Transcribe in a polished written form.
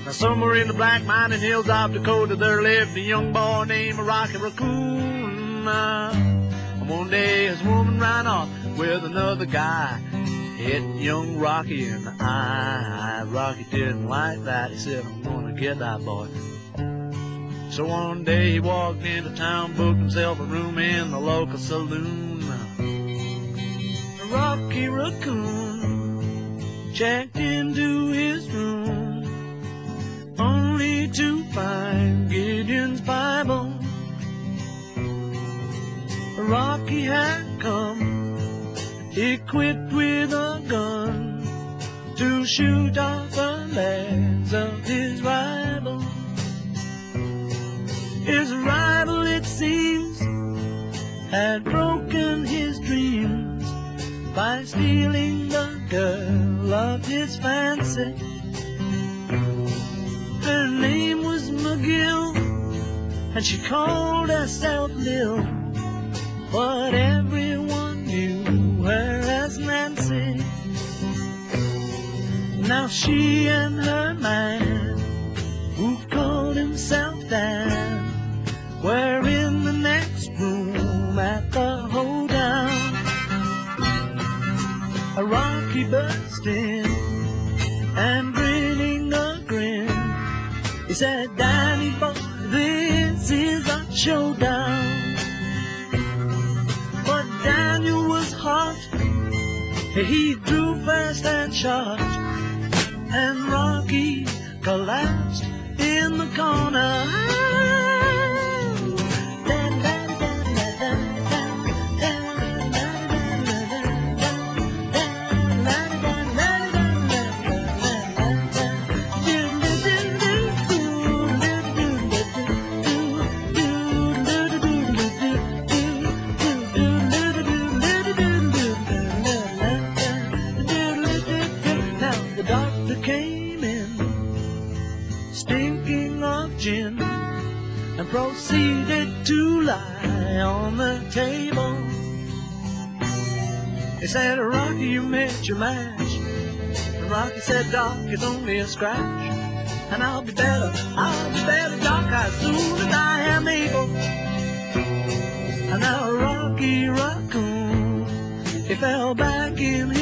Now somewhere in the black mining hills of Dakota there lived a young boy named Rocky Raccoon. One day his woman ran off with another guy, hit young Rocky in the eye. Rocky didn't like that. He said, I'm gonna get that boy. So one day he walked into town, booked himself a room in the local saloon. Rocky Raccoon checked into his room, only to find Gideon's Bible. Rocky had come equipped with a gun to shoot off the legs of his rival. His rival, it seems, had broken his dreams by stealing the girl of his fancy. Her name was McGill, and she called herself Lil, but everyone knew her as Nancy. Now she and her man, who called himself Dan, were in the next room at the hoedown. A Rocky burst in, and grinning a grin, he said, Danny boy, this is a showdown. But Daniel was hot, he drew fast and shot, and Rocky collapsed in the corner. And proceeded to lie on the table. He said, Rocky, you missed your match. And Rocky said, Doc, it's only a scratch. And I'll be better, Doc, as soon as I am able. And now Rocky Raccoon, he fell back in his